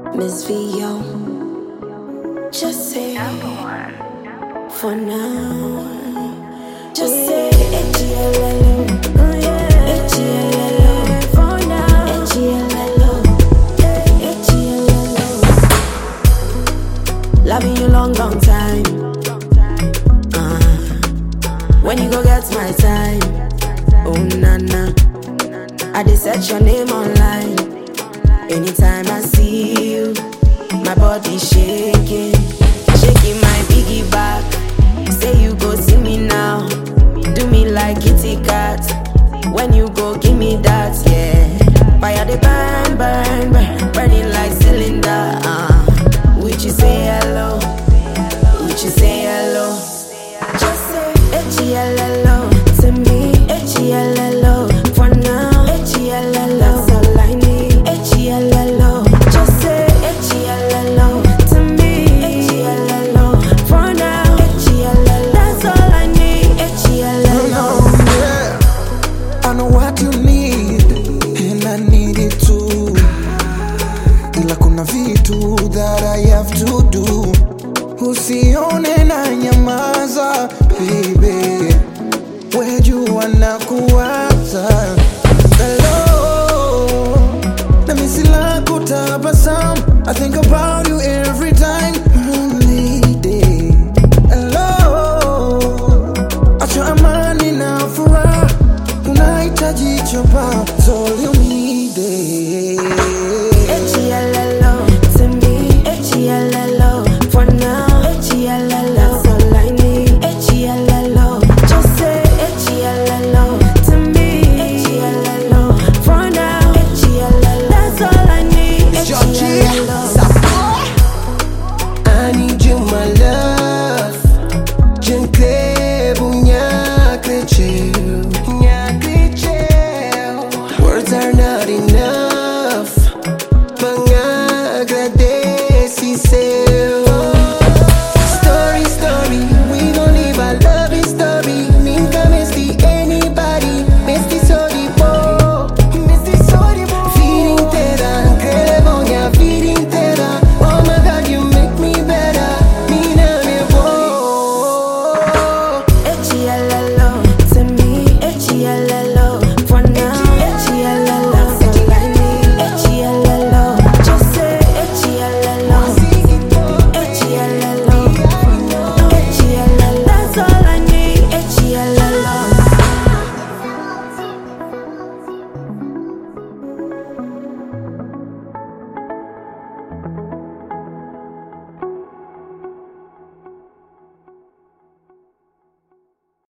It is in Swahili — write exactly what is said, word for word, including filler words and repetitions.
Miss Vio, just say for now. Just say H E L L O, oh yeah, H E L L O for now. H E L L O, H E L L O. Loving you long, long time. Uh, when you go get my time, oh na na. I dey search your name online. Anytime I see you, my body shaking, shaking my biggie back. Say you go see me now, do me like kitty cat. When you go give me that, yeah. Fire the burn, burn, burn, burning like cylinder. Uh, would you say hello? Would you say hello? Just say H E L L O to me. H E L L O for now. H E L L O, that's all I need. H E L L O, just say H E L L O to me. H E L L O for now. H E L L O, that's all I need. H E L L O. Yeah, I know what you need and I need it too. Ila kuna vitu that I have to do. Usione na nyamaza, baby. Wejua na kuwaza. Hello, na misila kutabasam. I think about you every time. Only day. Hello, acha amani na furaha. Unahitaji chopa.